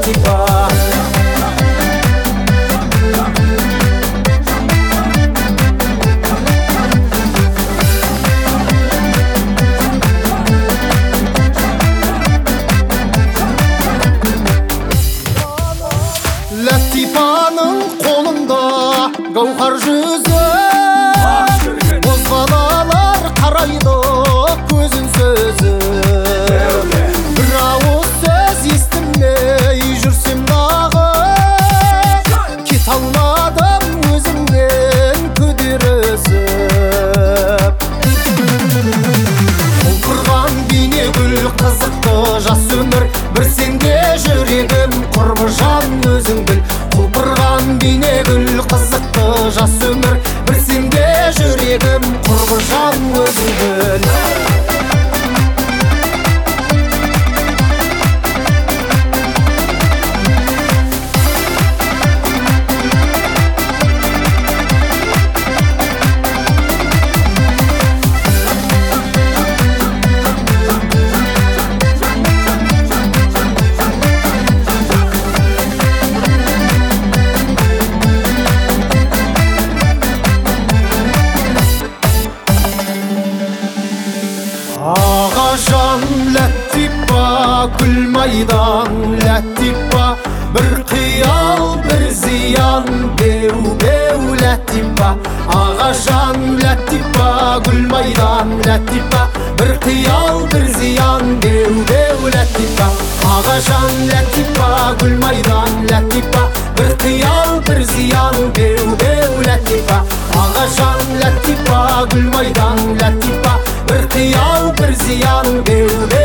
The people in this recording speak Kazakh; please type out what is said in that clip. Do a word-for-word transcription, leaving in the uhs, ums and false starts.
ләтипа. Ләтипаның қолында гауһар жүзі, бозбалалар қарайды көзін сөзі. Бір ауыз сөз естімей жүрсем дағы, кет алмадым өзіңнен көтерісіп. Құлпырған бейне гүл қызықты жас өмір, бір сенде жүрегім құрбы жан өзің біл. Құлпырған бейне гүл қызықты жас өмір, бір сенде жүрегім құрбы жан өзің біл. Ағажан ләтипа, гүл майдан ләтипа, бір қиял бір зиян беу-беу ләтипа. Ағажан ләтипа, гүл майдан ләтипа, бір қиял бір зиян беу-беу ләтипа. Ағажан ләтипа, гүл майдан ләтипа, бір қиял бір зиян беу-беу ләтипа. Ағажан ләтипа, гүл майдан ләтипа, бір қиял бір зиян беу-беу